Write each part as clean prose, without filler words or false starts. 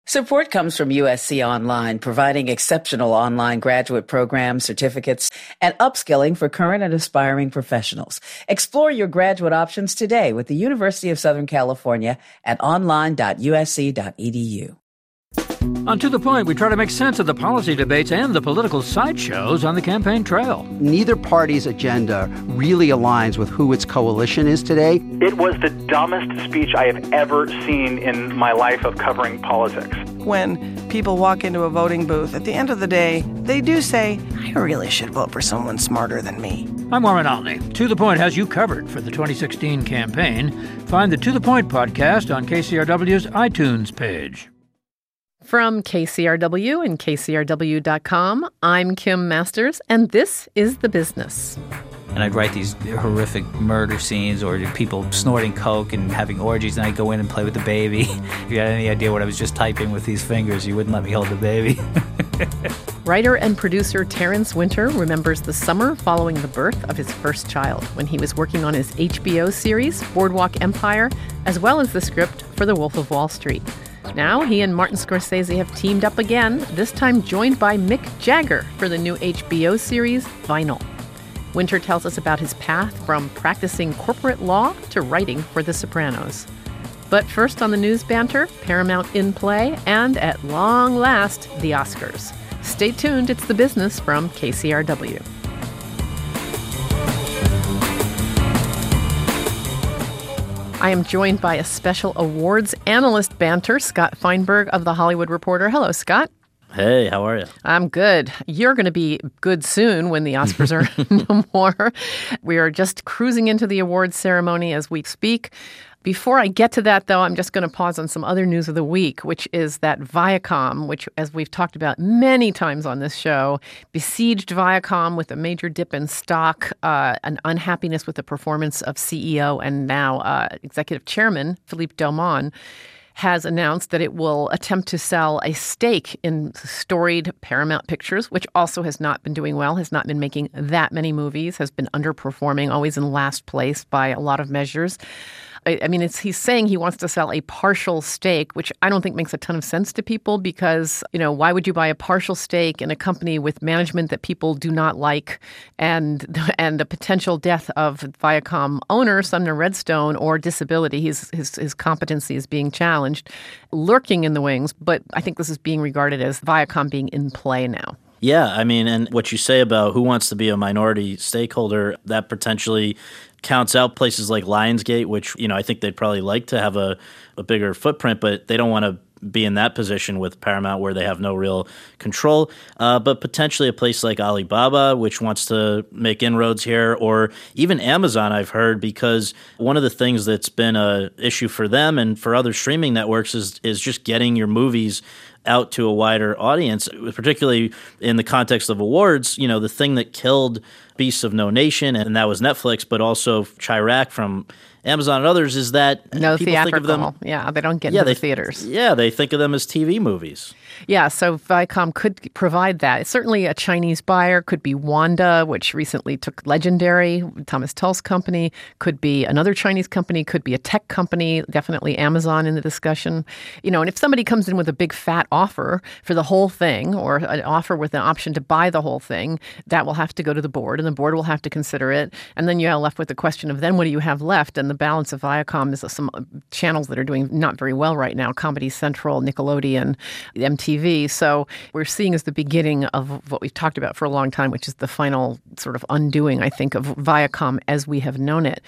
Support comes from USC Online, providing exceptional online graduate programs, certificates, and upskilling for current and aspiring professionals. Explore your graduate options today with the University of Southern California at online.usc.edu. On To The Point, we try to make sense of the policy debates and the political sideshows on the campaign trail. Neither party's agenda really aligns with who its coalition is today. It was the dumbest speech I have ever seen in my life of covering politics. When people walk into a voting booth, at the end of the day, they do say, I really should vote for someone smarter than me. I'm Warren Altney. To The Point has you covered for the 2016 campaign. Find the To The Point podcast on KCRW's iTunes page. From KCRW and KCRW.com, I'm Kim Masters, and this is The Business. And I'd write these horrific murder scenes or people snorting coke and having orgies, and I'd go in and play with the baby. If you had any idea what I was just typing with these fingers, you wouldn't let me hold the baby. Writer and producer Terrence Winter remembers the summer following the birth of his first child when he was working on his HBO series, Boardwalk Empire, as well as the script for The Wolf of Wall Street. Now he and Martin Scorsese have teamed up again, this time joined by Mick Jagger for the new HBO series, Vinyl. Winter tells us about his path from practicing corporate law to writing for The Sopranos. But first on the news banter, Paramount in play, and at long last, the Oscars. Stay tuned, it's The Business from KCRW. I am joined by a special awards analyst banter, Scott Feinberg of The Hollywood Reporter. Hello, Scott. Hey, how are you? I'm good. You're going to be good soon when the Oscars are no more. We are just cruising into the awards ceremony as we speak. Before I get to that, though, I'm just going to pause on some other news of the week, which is that Viacom, which, as we've talked about many times on this show, besieged Viacom with a major dip in stock, an unhappiness with the performance of CEO and now executive chairman Philippe Delmon, has announced that it will attempt to sell a stake in storied Paramount Pictures, which also has not been doing well, has not been making that many movies, has been underperforming, always in last place by a lot of measures. I mean, he's saying he wants to sell a partial stake, which I don't think makes a ton of sense to people because, you know, why would you buy a partial stake in a company with management that people do not like and the potential death of Viacom owner, Sumner Redstone, or disability? His competency is being challenged, lurking in the wings. But I think this is being regarded as Viacom being in play now. Yeah, I mean, and what you say about who wants to be a minority stakeholder, that potentially counts out places like Lionsgate, which, you know, I think they'd probably like to have a bigger footprint, but they don't want to be in that position with Paramount where they have no real control. But potentially a place like Alibaba, which wants to make inroads here, or even Amazon, I've heard, because one of the things that's been a issue for them and for other streaming networks is just getting your movies out to a wider audience, particularly in the context of awards. You know, the thing that killed Beasts of No Nation, and that was Netflix, but also Chirac from Amazon and others, is that no people theatrical. think of them, yeah, they don't get into the theaters. Yeah, they think of them as TV movies. Yeah, so Viacom could provide that. Certainly a Chinese buyer could be Wanda, which recently took Legendary, Thomas Tull's company, could be another Chinese company, could be a tech company, definitely Amazon in the discussion. You know, and if somebody comes in with a big fat offer for the whole thing or an offer with an option to buy the whole thing, that will have to go to the board and the board will have to consider it. And then you're left with the question of then what do you have left? And the balance of Viacom is some channels that are doing not very well right now, Comedy Central, Nickelodeon, MTV. So we're seeing as the beginning of what we've talked about for a long time, which is the final sort of undoing, I think, of Viacom as we have known it.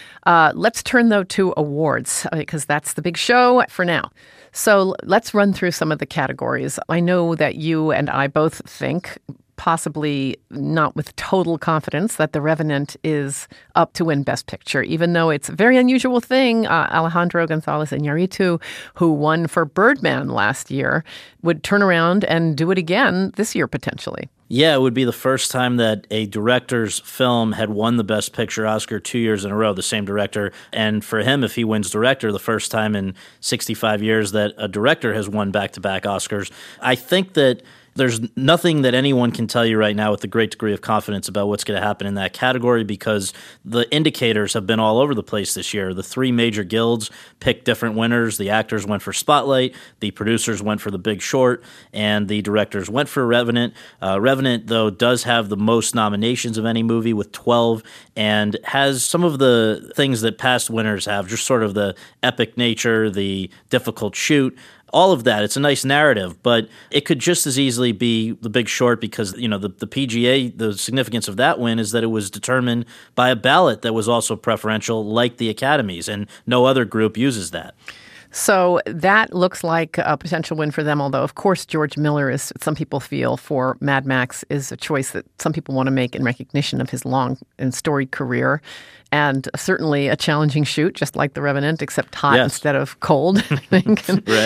Let's turn, though, to awards, because that's the big show for now. So let's run through some of the categories. I know that you and I both think, possibly not with total confidence, that The Revenant is up to win Best Picture, even though it's a very unusual thing. Alejandro González Iñárritu, who won for Birdman last year, would turn around and do it again this year, potentially. Yeah, it would be the first time that a director's film had won the Best Picture Oscar 2 years in a row, the same director. And for him, if he wins director, the first time in 65 years that a director has won back-to-back Oscars. I think that there's nothing that anyone can tell you right now with a great degree of confidence about what's going to happen in that category because the indicators have been all over the place this year. The three major guilds picked different winners. The actors went for Spotlight, the producers went for The Big Short, and the directors went for Revenant. Revenant, though, does have the most nominations of any movie with 12 and has some of the things that past winners have, just sort of the epic nature, the difficult shoot, all of that. It's a nice narrative, but it could just as easily be The Big Short because, the PGA, the significance of that win is that it was determined by a ballot that was also preferential like the Academies, and no other group uses that. So that looks like a potential win for them, although, of course, George Miller is, some people feel, for Mad Max is a choice that some people want to make in recognition of his long and storied career. And certainly a challenging shoot, just like The Revenant, except hot instead of cold, I think.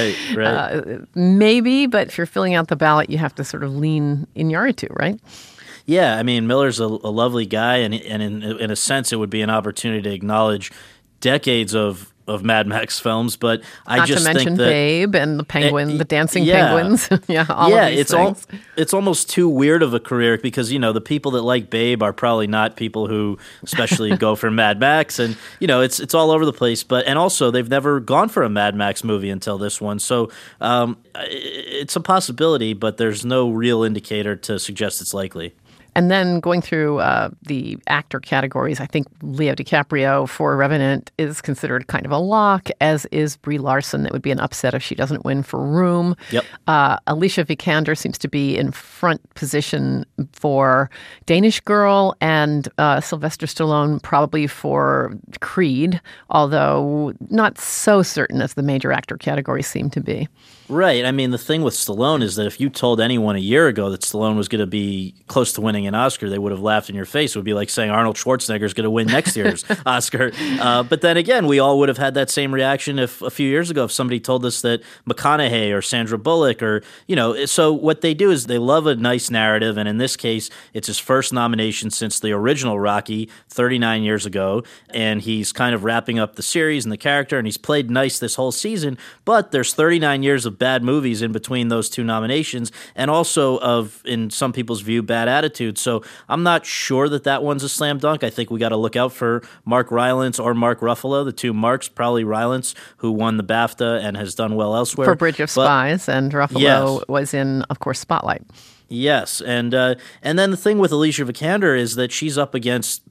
Right. Maybe, but if you're filling out the ballot, you have to sort of lean Iñárritu, right? Yeah, I mean, Miller's a lovely guy, and in a sense, it would be an opportunity to acknowledge decades of Mad Max films, but I just think that... Not to mention Babe and the penguin, the dancing penguins. All of these things. It's almost too weird of a career because, the people that like Babe are probably not people who especially go for Mad Max, and, it's all over the place, and also they've never gone for a Mad Max movie until this one, so it's a possibility, but there's no real indicator to suggest it's likely. And then going through the actor categories, I think Leo DiCaprio for Revenant is considered kind of a lock, as is Brie Larson. It would be an upset if she doesn't win for Room. Yep. Alicia Vikander seems to be in front position for Danish Girl, and Sylvester Stallone probably for Creed, although not so certain as the major actor categories seem to be. Right. I mean, the thing with Stallone is that if you told anyone a year ago that Stallone was going to be close to winning an Oscar, they would have laughed in your face. It would be like saying Arnold Schwarzenegger is going to win next year's Oscar. But then again, we all would have had that same reaction if a few years ago if somebody told us that McConaughey or Sandra Bullock or, so what they do is they love a nice narrative. And in this case, it's his first nomination since the original Rocky 39 years ago. And he's kind of wrapping up the series and the character, and he's played nice this whole season. But there's 39 years of bad movies in between those two nominations, and also of, in some people's view, bad attitude. So I'm not sure that one's a slam dunk. I think we got to look out for Mark Rylance or Mark Ruffalo, the two Marks, probably Rylance, who won the BAFTA and has done well elsewhere. For Bridge of Spies, and Ruffalo was in, of course, Spotlight. Yes, and then the thing with Alicia Vikander is that she's up against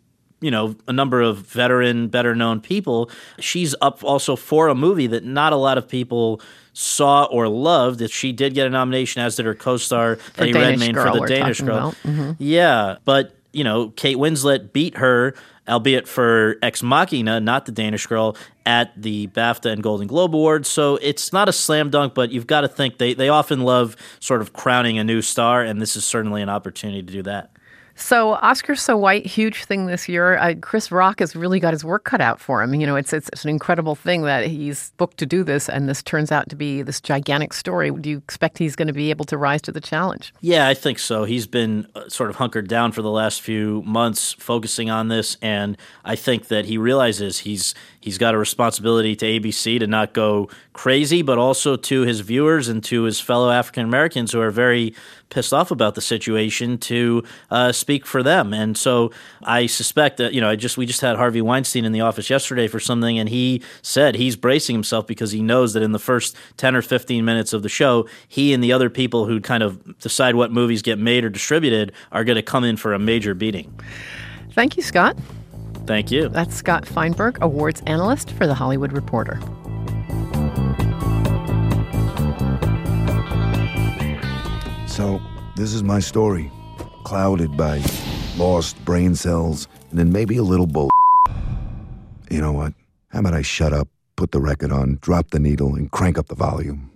a number of veteran, better-known people. She's up also for a movie that not a lot of people saw or loved. That she did get a nomination, as did her co-star Eddie Redmayne for The Danish Girl. Mm-hmm. Yeah, but Kate Winslet beat her, albeit for Ex Machina, not The Danish Girl, at the BAFTA and Golden Globe Awards. So it's not a slam dunk, but you've got to think they often love sort of crowning a new star, and this is certainly an opportunity to do that. So Oscars So White, huge thing this year. Chris Rock has really got his work cut out for him. It's an incredible thing that he's booked to do this, and this turns out to be this gigantic story. Do you expect he's going to be able to rise to the challenge? Yeah, I think so. He's been sort of hunkered down for the last few months focusing on this, and I think that he realizes he's got a responsibility to ABC to not go crazy, but also to his viewers and to his fellow African Americans who are very pissed off about the situation to speak for them. And so I suspect that, we just had Harvey Weinstein in the office yesterday for something, and he said he's bracing himself because he knows that in the first 10 or 15 minutes of the show, he and the other people who kind of decide what movies get made or distributed are going to come in for a major beating. Thank you, Scott. Thank you. That's Scott Feinberg, awards analyst for The Hollywood Reporter. So, this is my story, clouded by lost brain cells and then maybe a little bull. You know what? How about I shut up, put the record on, drop the needle, and crank up the volume?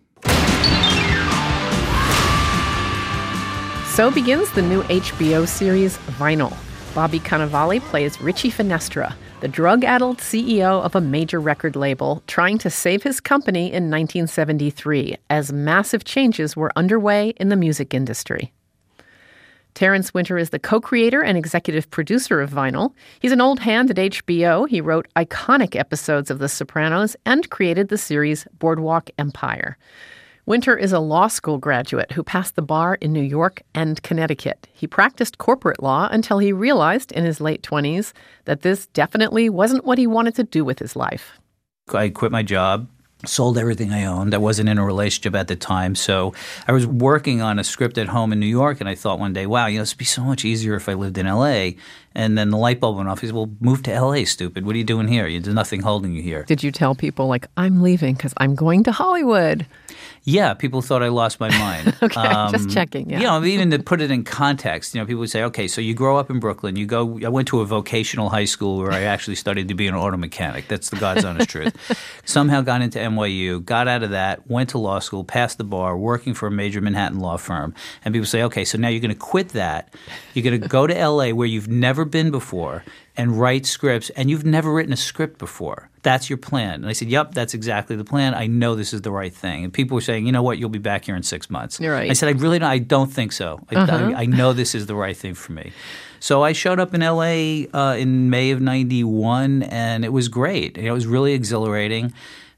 So begins the new HBO series Vinyl. Bobby Cannavale plays Richie Finestra, the drug-addled CEO of a major record label, trying to save his company in 1973 as massive changes were underway in the music industry. Terrence Winter is the co-creator and executive producer of Vinyl. He's an old hand at HBO. He wrote iconic episodes of The Sopranos and created the series Boardwalk Empire. Winter is a law school graduate who passed the bar in New York and Connecticut. He practiced corporate law until he realized in his late 20s that this definitely wasn't what he wanted to do with his life. I quit my job, sold everything I owned. I wasn't in a relationship at the time, so I was working on a script at home in New York, and I thought one day, wow, this would be so much easier if I lived in L.A., and then the light bulb went off. He said, well, move to L.A., stupid. What are you doing here? There's nothing holding you here. Did you tell people, like, I'm leaving because I'm going to Hollywood? Yeah, people thought I lost my mind. Okay, just checking, yeah. You know, even to put it in context, people would say, okay, so you grow up in Brooklyn. I went to a vocational high school where I actually studied to be an auto mechanic. That's the God's honest truth. Somehow got into NYU, got out of that, went to law school, passed the bar, working for a major Manhattan law firm. And people say, okay, so now you're going to quit that. You're going to go to L.A. where you've never been before and write scripts, and you've never written a script before. That's your plan. And I said, yep, that's exactly the plan. I know this is the right thing. And people were saying, you know what, you'll be back here in 6 months. You're right. I said, I don't think so. I know this is the right thing for me. So I showed up in L.A. In May of 91, and it was great. It was really exhilarating.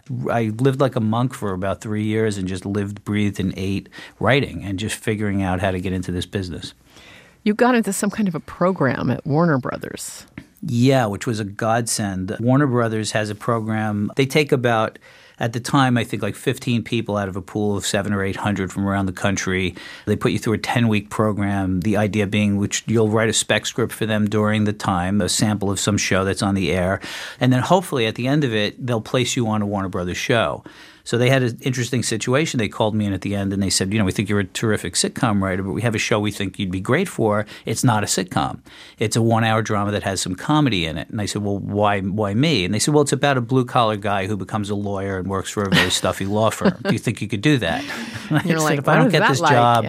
I lived like a monk for about 3 years and just lived, breathed, and ate writing and just figuring out how to get into this business. You got into some kind of a program at Warner Brothers. Yeah, which was a godsend. Warner Brothers has a program. They take about, at the time, I think like 15 people out of a pool of 700 or 800 from around the country. They put you through a 10-week program, the idea being which you'll write a spec script for them during the time, a sample of some show that's on the air. And then hopefully at the end of it, they'll place you on a Warner Brothers show. So they had an interesting situation. They called me in at the end and they said, we think you're a terrific sitcom writer, but we have a show we think you'd be great for. It's not a sitcom. It's a 1-hour drama that has some comedy in it. And I said, well, why me? And they said, well, it's about a blue-collar guy who becomes a lawyer and works for a very stuffy law firm. Do you think you could do that? You're like, if I don't get this job,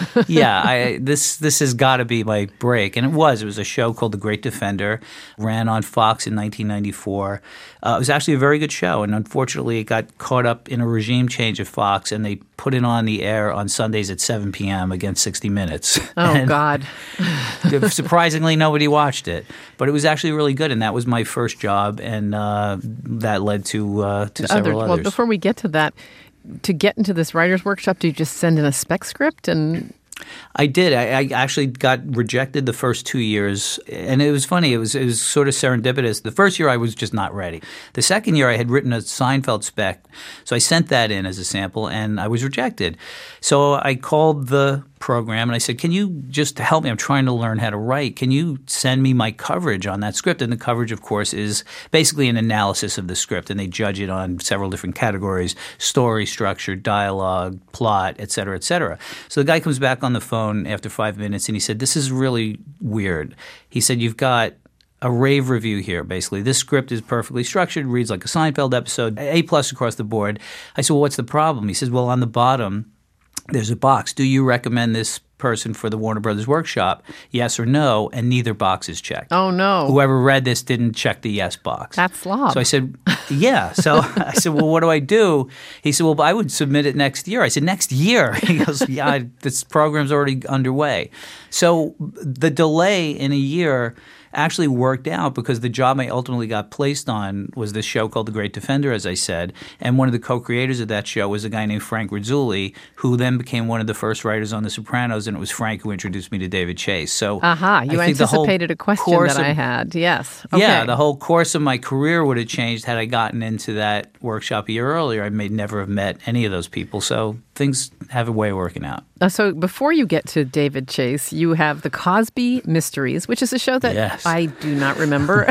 yeah, this has got to be my break. And it was. It was a show called The Great Defender, ran on Fox in 1994. It was actually a very good show, and unfortunately it got caught up in a regime change at Fox, and they put it on the air on Sundays at 7 p.m. against 60 Minutes. Oh, and God. Surprisingly, nobody watched it. But it was actually really good, and that was my first job, and that led to several others. Well, before we get to that, to get into this writer's workshop, do you just send in a spec script and... I did. I actually got rejected the first 2 years, and it was funny. It was sort of serendipitous. The first year I was just not ready. The second year I had written a Seinfeld spec, so I sent that in as a sample, and I was rejected. So I called the program and I said, can you just help me? I'm trying to learn how to write. Can you send me my coverage on that script? And the coverage, of course, is basically an analysis of the script, and they judge it on several different categories: story, structure, dialogue, plot, et cetera, et cetera. So the guy comes back on the phone after 5 minutes and he said, this is really weird. He said, you've got a rave review here, basically. This script is perfectly structured, reads like a Seinfeld episode, A+ across the board. I said, well, what's the problem? He says, well, on the bottom, there's a box. Do you recommend this person for the Warner Brothers workshop? Yes or no? And neither box is checked. Oh, no. Whoever read this didn't check the yes box. That's slob. So I said, yeah. So I said, well, what do I do? He said, well, I would submit it next year. I said, next year? He goes, yeah, this program's already underway. So the delay in a year actually worked out because the job I ultimately got placed on was this show called The Great Defender, as I said. And one of the co-creators of that show was a guy named Frank Rizzulli, who then became one of the first writers on The Sopranos, and it was Frank who introduced me to David Chase. So you anticipated a question that I had. Yes. Okay. Yeah, the whole course of my career would have changed had I gotten into that workshop a year earlier. I may never have met any of those people. So things have a way of working out. So before you get to David Chase, you have The Cosby Mysteries, which is a show that I do not remember,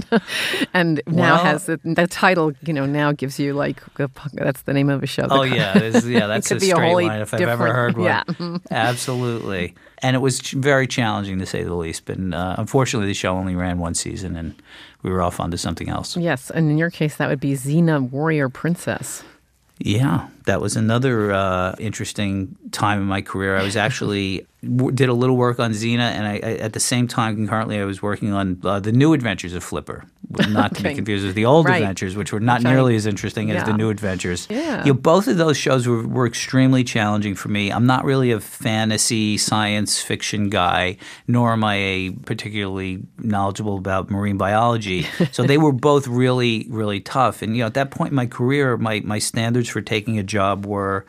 and now has the title. Now gives you like that's the name of a show. Oh yeah, that's a straight line if I've ever heard one. Yeah. Absolutely. And it was very challenging to say the least. But unfortunately, the show only ran one season, and we were off onto something else. Yes, and in your case, that would be Xena, Warrior Princess. Yeah, that was another interesting time in my career. I was actually did a little work on Xena, and I at the same time, concurrently, I was working on The New Adventures of Flipper, not to be confused with the old adventures, which were not nearly as interesting as The New Adventures. Yeah. Both of those shows were extremely challenging for me. I'm not really a fantasy science fiction guy, nor am I a particularly knowledgeable about marine biology. So they were both really, really tough. And at that point in my career, my standards for taking a job were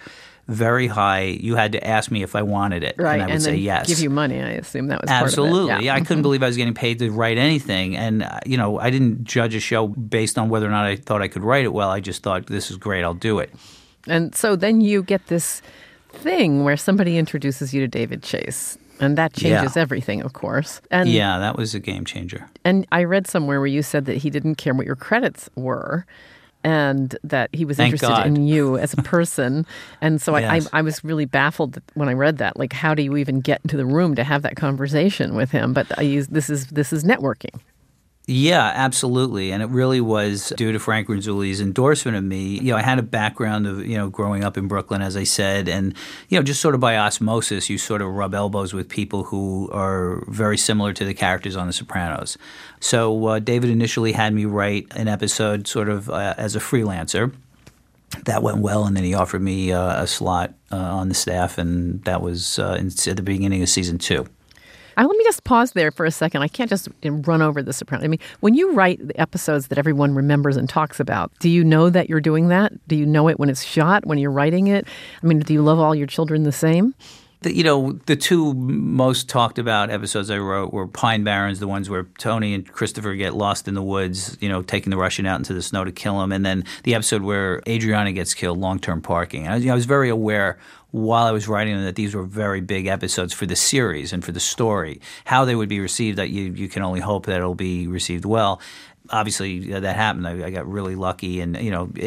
very high. You had to ask me if I wanted it, Right, and I would say yes. Give you money. I assume that was Absolutely. part of it. Yeah, I couldn't believe I was getting paid to write anything. And, I didn't judge a show based on whether or not I thought I could write it well. I just thought, this is great, I'll do it. And so then you get this thing where somebody introduces you to David Chase. And that changes everything, of course. And yeah, that was a game changer. And I read somewhere where you said that he didn't care what your credits were and that he was Thank interested God. in you as a person. And so Yes. I was really baffled when I read that. Like, how do you even get into the room to have that conversation with him? But this is networking. Yeah, absolutely. And it really was due to Frank Ronzulli's endorsement of me. I had a background of, growing up in Brooklyn, as I said, and, just sort of by osmosis, you sort of rub elbows with people who are very similar to the characters on The Sopranos. So David initially had me write an episode sort of as a freelancer. That went well, and then he offered me a slot on the staff, and that was at the beginning of season 2. Let me just pause there for a second. I can't just run over The Sopranos. I mean, when you write the episodes that everyone remembers and talks about, do you know that you're doing that? Do you know it when it's shot, when you're writing it? I mean, do you love all your children the same? The two most talked about episodes I wrote were Pine Barrens, the ones where Tony and Christopher get lost in the woods, taking the Russian out into the snow to kill him, and then the episode where Adriana gets killed, long-term parking. And I was very aware while I was writing them that these were very big episodes for the series and for the story. How they would be received, that you can only hope that it'll be received well. Obviously, that happened. I got really lucky, and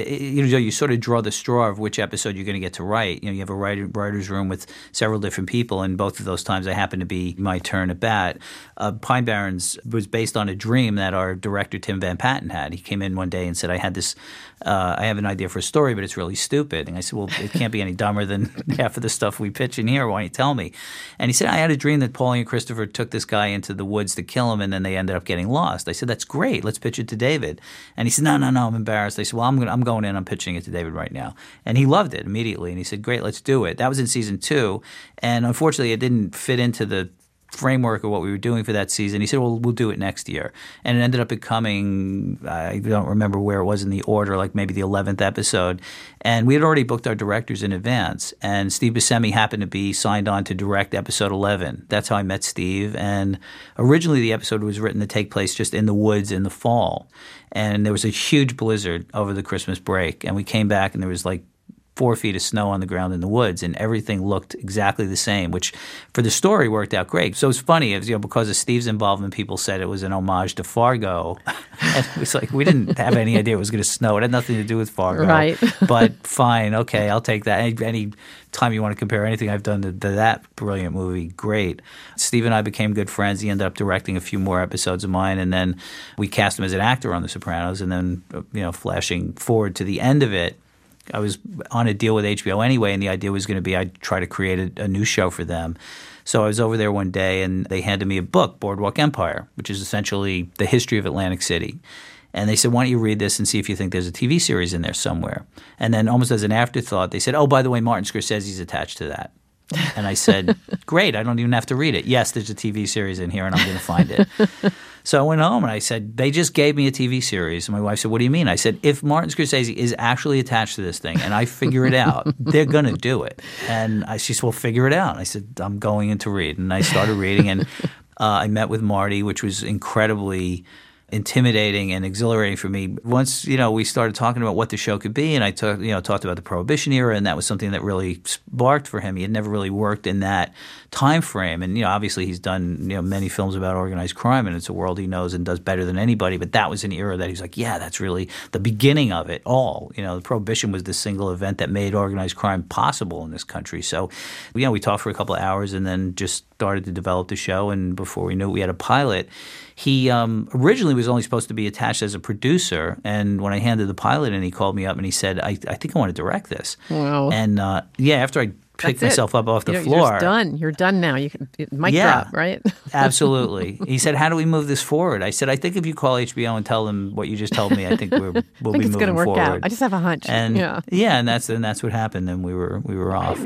you sort of draw the straw of which episode you're going to get to write. You have a writer's room with several different people, and both of those times I happened to be my turn at bat. Pine Barrens was based on a dream that our director Tim Van Patten had. He came in one day and said, "I had this. I have an idea for a story, but it's really stupid." And I said, "Well, it can't be any dumber than half of the stuff we pitch in here. Why don't you tell me?" And he said, "I had a dream that Paulie and Christopher took this guy into the woods to kill him, and then they ended up getting lost." I said, "That's great. Let's pitch it to David." And he said, No, I'm embarrassed. I said, "Well, I'm going in. I'm pitching it to David right now." And he loved it immediately. And he said, "Great, let's do it." That was in season 2. And unfortunately, it didn't fit into the framework of what we were doing for that season. He said, "Well, we'll do it next year." And it ended up becoming, I don't remember where it was in the order, like maybe the 11th episode. And we had already booked our directors in advance. And Steve Buscemi happened to be signed on to direct episode 11. That's how I met Steve. And originally the episode was written to take place just in the woods in the fall. And there was a huge blizzard over the Christmas break. And we came back and there was like 4 feet of snow on the ground in the woods, and everything looked exactly the same, which for the story worked out great. So it's funny, because of Steve's involvement, people said it was an homage to Fargo. And it was like, we didn't have any idea it was going to snow. It had nothing to do with Fargo. Right. But fine, okay, I'll take that. Any time you want to compare anything I've done to that brilliant movie, great. Steve and I became good friends. He ended up directing a few more episodes of mine, and then we cast him as an actor on The Sopranos. And then, flashing forward to the end of it, I was on a deal with HBO anyway, and the idea was going to be I'd try to create a new show for them. So I was over there one day, and they handed me a book, Boardwalk Empire, which is essentially the history of Atlantic City. And they said, "Why don't you read this and see if you think there's a TV series in there somewhere?" And then almost as an afterthought, they said, "Oh, by the way, Martin Scorsese's attached to that." And I said, "Great, I don't even have to read it. Yes, there's a TV series in here, and I'm going to find it." So I went home and I said, "They just gave me a TV series." And my wife said, "What do you mean?" I said, "If Martin Scorsese is actually attached to this thing and I figure it out, they're going to do it." And she said, "Well, figure it out." And I said, "I'm going in to read." And I started reading, and I met with Marty, which was incredibly intimidating and exhilarating for me. Once, we started talking about what the show could be, and I talked about the Prohibition era, and that was something that really sparked for him. He had never really worked in that time frame. And, obviously he's done, many films about organized crime, and it's a world he knows and does better than anybody. But that was an era that he's like, yeah, that's really the beginning of it all. The Prohibition was the single event that made organized crime possible in this country. So, we talked for a couple of hours and then just started to develop the show. And before we knew it, we had a pilot. He originally was only supposed to be attached as a producer, and when I handed the pilot in, he called me up and he said, I think I want to direct this. Wow. And after I picked myself up off the floor. You're just done. You're done now. You can mic drop, right? Absolutely. He said, "How do we move this forward?" I said, "I think if you call HBO and tell them what you just told me, I think we'll be moving forward." It's going to work out. I just have a hunch. And and that's what happened, and we were off.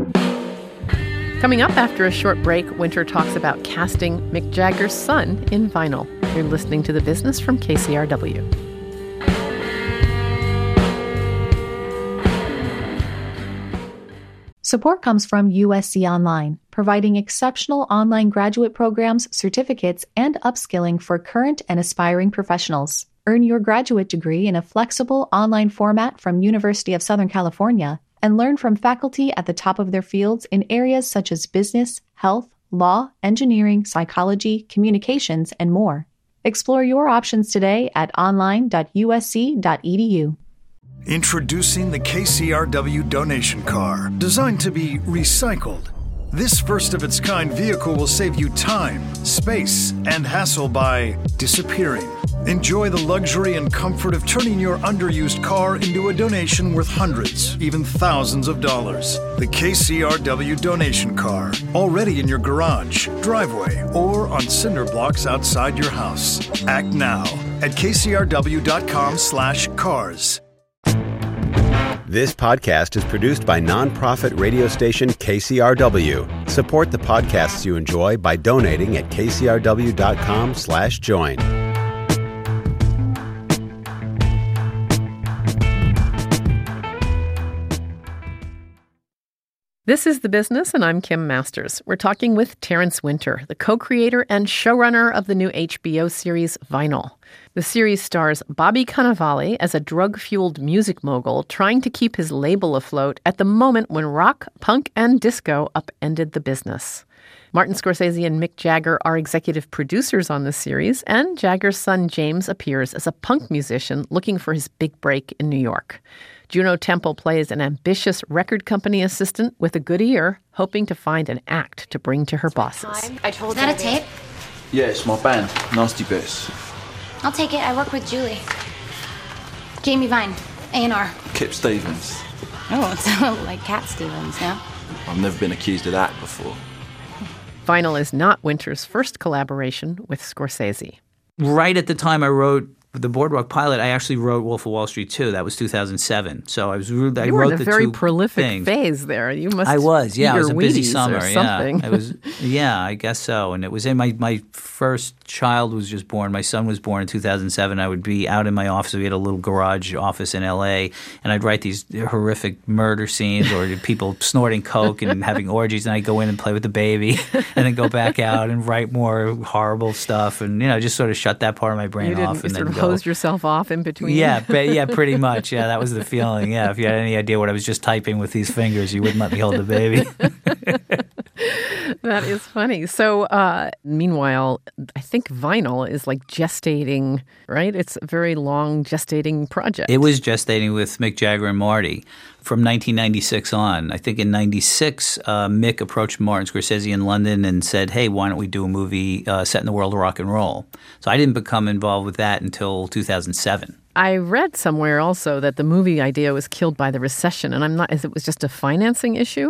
Coming up after a short break, Winter talks about casting Mick Jagger's son in Vinyl. You're listening to The Business from KCRW. Support comes from USC Online, providing exceptional online graduate programs, certificates, and upskilling for current and aspiring professionals. Earn your graduate degree in a flexible online format from University of Southern California and learn from faculty at the top of their fields in areas such as business, health, law, engineering, psychology, communications, and more. Explore your options today at online.usc.edu. Introducing the KCRW donation car, designed to be recycled. This first-of-its-kind vehicle will save you time, space, and hassle by disappearing. Enjoy the luxury and comfort of turning your underused car into a donation worth hundreds, even thousands of dollars. The KCRW donation car, already in your garage, driveway, or on cinder blocks outside your house. Act now at kcrw.com/cars. This podcast is produced by nonprofit radio station KCRW. Support the podcasts you enjoy by donating at kcrw.com/join. This is The Business, and I'm Kim Masters. We're talking with Terrence Winter, the co-creator and showrunner of the new HBO series Vinyl. The series stars Bobby Cannavale as a drug-fueled music mogul trying to keep his label afloat at the moment when rock, punk, and disco upended the business. Martin Scorsese and Mick Jagger are executive producers on the series, and Jagger's son James appears as a punk musician looking for his big break in New York. Juno Temple plays an ambitious record company assistant with a good ear, hoping to find an act to bring to her bosses. I told Is that a tape? Yeah, it's my band, Nasty Bits. I'll take it. I work with Julie. Jamie Vine, A&R. Kip Stevens. Oh, it's like Cat Stevens, no? I've never been accused of that before. Vinyl is not Winter's first collaboration with Scorsese. Right at the time I wrote the Boardwalk pilot, I actually wrote Wolf of Wall Street 2. That was 2007. So I wrote in a very two prolific things. phase there. You must. I was, yeah. It was a busy summer. Yeah, it was. Yeah, I guess so. And it was in my first child was just born. My son was born in 2007. I would be out in my office. We had a little garage office in L.A. and I'd write these horrific murder scenes or people snorting coke and having orgies. And I'd go in and play with the baby, and then go back out and write more horrible stuff, and just sort of shut that part of my brain off. And sort then of hose yourself off in between. Yeah, pretty much. Yeah, that was the feeling. Yeah, if you had any idea what I was just typing with these fingers, you wouldn't let me hold the baby. That is funny. So, meanwhile, I think Vinyl is like gestating, right? It's a very long gestating project. It was gestating with Mick Jagger and Marty from 1996 on. I think in 96, Mick approached Martin Scorsese in London and said, hey, why don't we do a movie set in the world of rock and roll? So I didn't become involved with that until 2007. I read somewhere also that the movie idea was killed by the recession, and it was just a financing issue?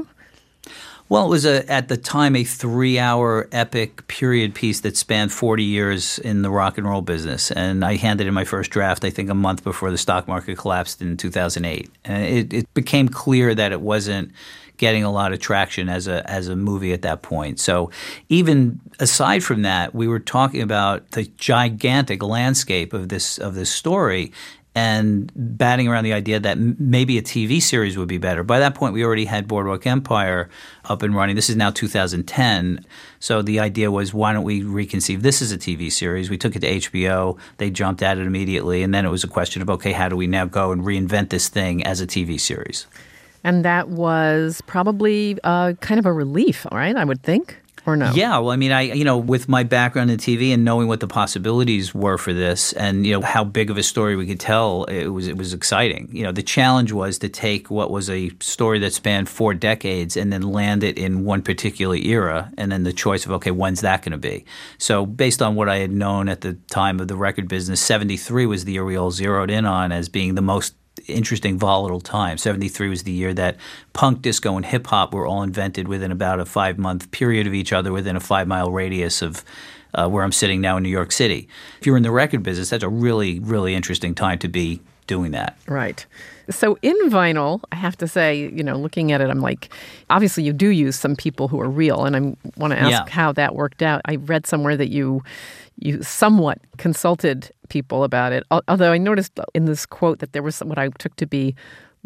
Well, it was at the time a 3-hour epic period piece that spanned 40 years in the rock and roll business. And I handed in my first draft, I think, a month before the stock market collapsed in 2008. And it became clear that it wasn't getting a lot of traction as a movie at that point. So even aside from that, we were talking about the gigantic landscape of this story and batting around the idea that maybe a TV series would be better. By that point, we already had Boardwalk Empire up and running. This is now 2010. So the idea was, why don't we reconceive this as a TV series? We took it to HBO. They jumped at it immediately. And then it was a question of, okay, how do we now go and reinvent this thing as a TV series? And that was probably kind of a relief, right, I would think. Or no? Yeah, well, I mean, with my background in TV and knowing what the possibilities were for this, and how big of a story we could tell, it was exciting. The challenge was to take what was a story that spanned 4 decades and then land it in one particular era, and then the choice of, okay, when's that going to be? So based on what I had known at the time of the record business, 73 was the year we all zeroed in on as being the most interesting, volatile time. 73 was the year that punk, disco, and hip-hop were all invented within about a 5-month period of each other within a 5-mile radius of where I'm sitting now in New York City. If you're in the record business, that's a really, really interesting time to be doing that. Right. So in Vinyl, I have to say, looking at it, I'm like, obviously you do use some people who are real, and I want to ask how that worked out. I read somewhere that you somewhat consulted people about it, although I noticed in this quote that there was what I took to be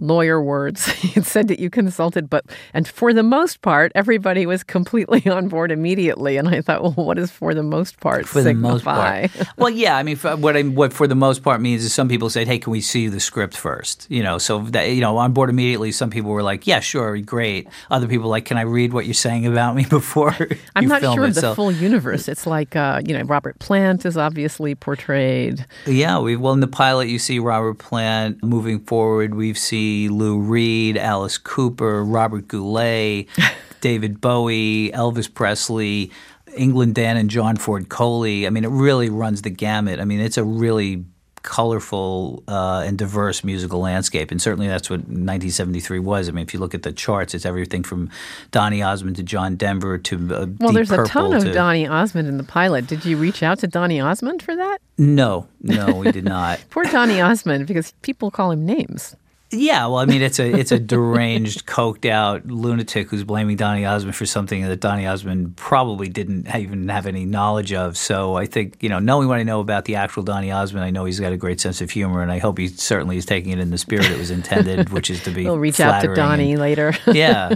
lawyer words. It said that you consulted, and for the most part, everybody was completely on board immediately. And I thought, well, what does for the most part for signify? The most part. Well, yeah, I mean, what for the most part means is some people said, hey, can we see the script first? So that, on board immediately, some people were like, yeah, sure, great. Other people were like, can I read what you're saying about me before I'm you not film sure it? of the full universe. It's like, Robert Plant is obviously portrayed. Yeah, in the pilot, you see Robert Plant. Moving forward, we see Lou Reed, Alice Cooper, Robert Goulet, David Bowie, Elvis Presley, England Dan and John Ford Coley. I mean, it really runs the gamut. I mean, it's a really colorful and diverse musical landscape, and certainly that's what 1973 was. I mean, if you look at the charts, it's everything from Donny Osmond to John Denver to Deep there's Purple a ton of Donny Osmond in the pilot. Did you reach out to Donny Osmond for that? No, we did not. Poor Donny Osmond, because people call him names. Yeah, well, I mean, it's a deranged, coked out lunatic who's blaming Donny Osmond for something that Donny Osmond probably didn't even have any knowledge of. So I think, knowing what I know about the actual Donny Osmond, I know he's got a great sense of humor, and I hope he certainly is taking it in the spirit it was intended, which is to be We'll reach out to Donny later. Yeah.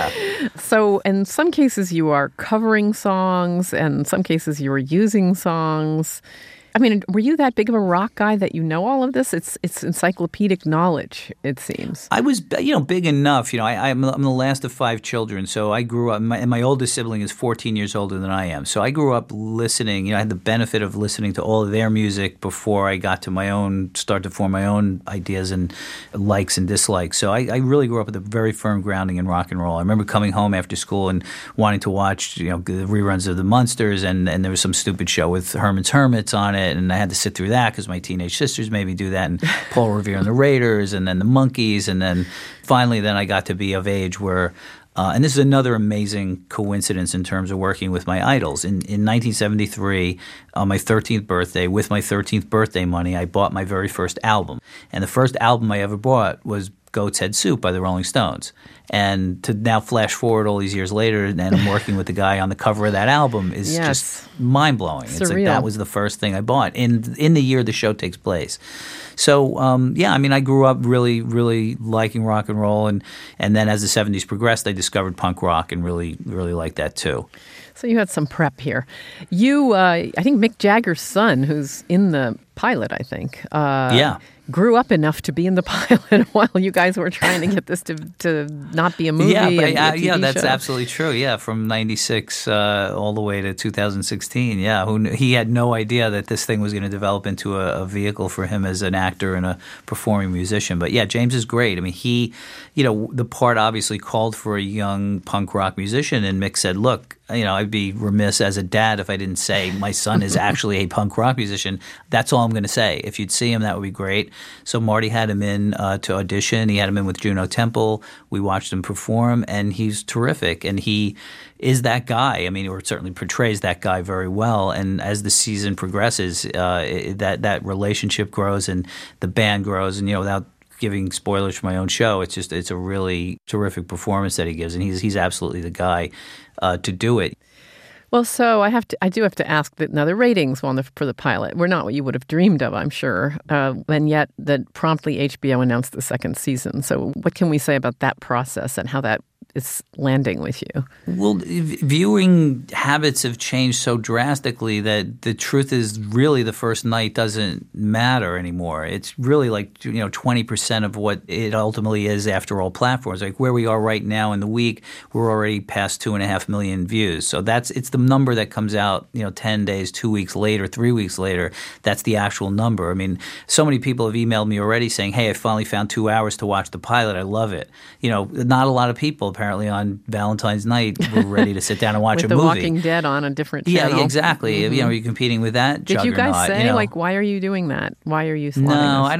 So in some cases you are covering songs, and in some cases you are using songs. I mean, were you that big of a rock guy that you know all of this? It's encyclopedic knowledge, it seems. I was, big enough. I'm the last of 5 children, so I grew up, and my oldest sibling is 14 years older than I am. So I grew up listening. I had the benefit of listening to all of their music before I got to start to form my own ideas and likes and dislikes. So I really grew up with a very firm grounding in rock and roll. I remember coming home after school and wanting to watch, the reruns of the Munsters, and there was some stupid show with Herman's Hermits on it. And I had to sit through that because my teenage sisters made me do that, and Paul Revere and the Raiders, and then the Monkees, and then finally I got to be of age where and this is another amazing coincidence in terms of working with my idols. In 1973, on my 13th birthday, with my 13th birthday money, I bought my very first album. And the first album I ever bought was Goat's Head Soup by the Rolling Stones. And to now flash forward all these years later, and I'm working with the guy on the cover of that album is just mind-blowing. Surreal. It's like that was the first thing I bought in the year the show takes place. So, I grew up really, really liking rock and roll. And then as the 70s progressed, I discovered punk rock and really, really liked that too. So you had some prep here. You, I think Mick Jagger's son, who's in the pilot, I think. Grew up enough to be in the pilot while you guys were trying to get this to not be a movie. That's absolutely true. Yeah, from 96 all the way to 2016. Yeah, he had no idea that this thing was going to develop into a vehicle for him as an actor and a performing musician. But yeah, James is great. I mean, he, the part obviously called for a young punk rock musician, and Mick said, look, I'd be remiss as a dad if I didn't say my son is actually a punk rock musician. That's all I'm going to say. If you'd see him, that would be great. So Marty had him in to audition. He had him in with Juno Temple. We watched him perform, and he's terrific. And he is that guy. I mean, or certainly portrays that guy very well. And as the season progresses, that relationship grows and the band grows. And without giving spoilers for my own show, it's a really terrific performance that he gives, and he's absolutely the guy to do it. Well, so I do have to ask that now the ratings for the pilot were not what you would have dreamed of, I'm sure, and yet that promptly HBO announced the second season. So what can we say about that process and how that is landing with you? Well, viewing habits have changed so drastically that the truth is really the first night doesn't matter anymore. It's really like 20% of what it ultimately is after all platforms. Like where we are right now in the week, we're already past 2.5 million views. So it's the number that comes out 10 days, 2 weeks later, 3 weeks later. That's the actual number. I mean, so many people have emailed me already saying, hey, I finally found 2 hours to watch the pilot. I love it. Not a lot of people apparently on Valentine's night were ready to sit down and watch a movie. With The Walking Dead on a different channel. Yeah, exactly. Mm-hmm. You're competing with that Did juggernaut. you guys say, why are you doing that? Why are you slotting No, us? I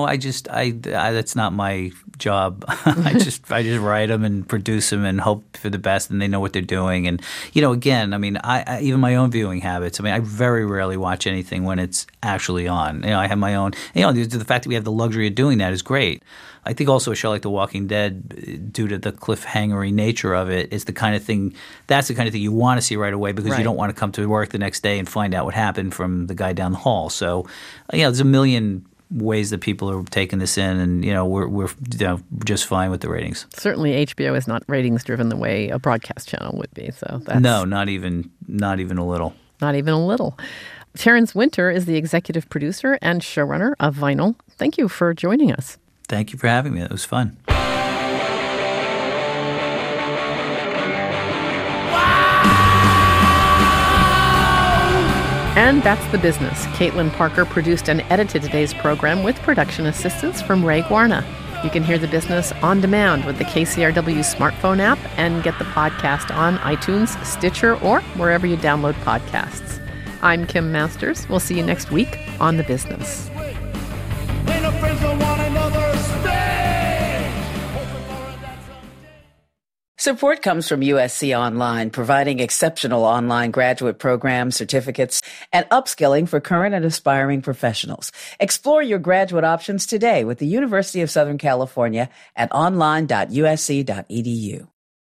don't, that's not my job. I just write them and produce them and hope for the best, and they know what they're doing. And, again, I mean, I even my own viewing habits, I mean, I very rarely watch anything when it's actually on. I have my own, the fact that we have the luxury of doing that is great. I think also a show like The Walking Dead, due to the cliffhangery nature of it, is the kind of thing you want to see right away because you don't want to come to work the next day and find out what happened from the guy down the hall. So, there's a million ways that people are taking this in, and we're just fine with the ratings. Certainly, HBO is not ratings driven the way a broadcast channel would be. So that's no, not even a little. Not even a little. Terrence Winter is the executive producer and showrunner of Vinyl. Thank you for joining us. Thank you for having me. It was fun. And that's The Business. Caitlin Parker produced and edited today's program with production assistance from Ray Guarna. You can hear The Business on demand with the KCRW smartphone app and get the podcast on iTunes, Stitcher, or wherever you download podcasts. I'm Kim Masters. We'll see you next week on The Business. Support comes from USC Online, providing exceptional online graduate programs, certificates, and upskilling for current and aspiring professionals. Explore your graduate options today with the University of Southern California at online.usc.edu.